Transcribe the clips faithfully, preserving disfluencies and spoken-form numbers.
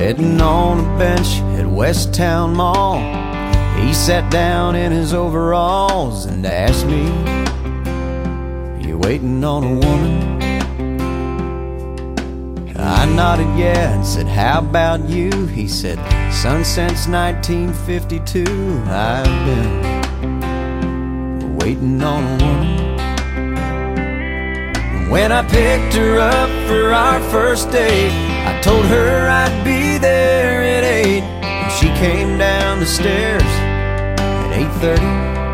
Sitting on a bench at West Town Mall, he sat down in his overalls and asked me, "You waiting on a woman?" I nodded yeah and said, "How about you?" He said, "Son, since nineteen fifty-two I've been waiting on a woman." When I picked her up for our first date, I told her I'd be there at eight, and she came down the stairs at eight thirty.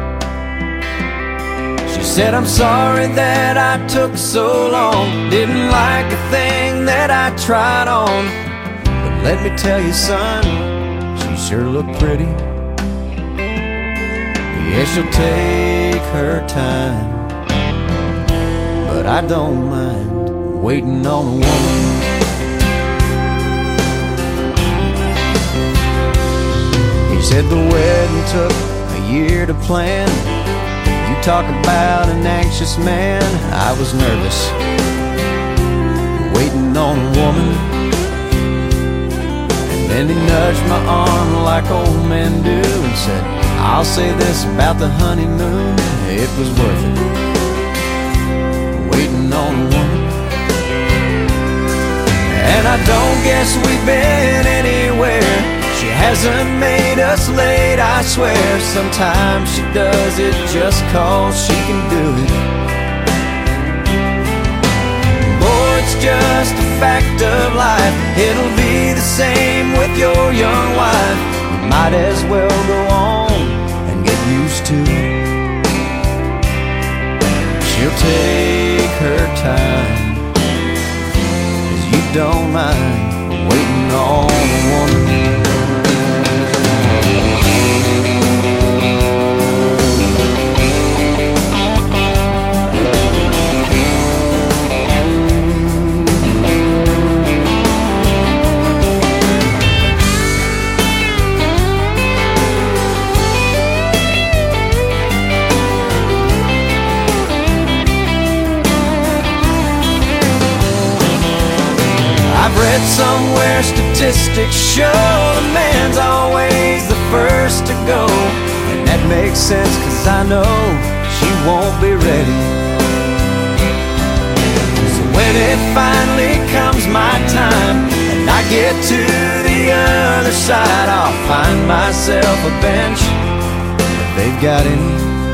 She said, "I'm sorry that I took so long, didn't like a thing that I tried on, but let me tell you, son, she sure looked pretty. Yeah, she'll take her time, but I don't mind waiting on a woman." He said the wedding took a year to plan. You talk about an anxious man, I was nervous, waiting on a woman. And then he nudged my arm like old men do and said, "I'll say this about the honeymoon, it was worth it, waiting on a woman." And I don't guess we've been anywhere, she hasn't made us late, I swear. Sometimes she does it just cause she can do it. Boy, it's just a fact of life, it'll be the same with your young wife. You might as well go on and get used to it. She'll take her time, 'cause you don't mind waiting on a woman. I've read somewhere statistics show the man's always the first to go, and that makes sense, 'cause I know she won't be ready. So when it finally comes my time and I get to the other side, I'll find myself a bench if they've got any.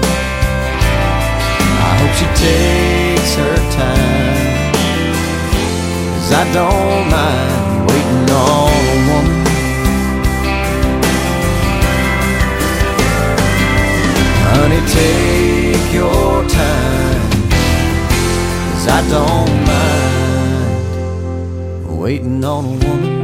I hope she takes her time, 'cause I don't mind waiting on a woman. Honey, take your time, 'cause I don't mind waiting on a woman.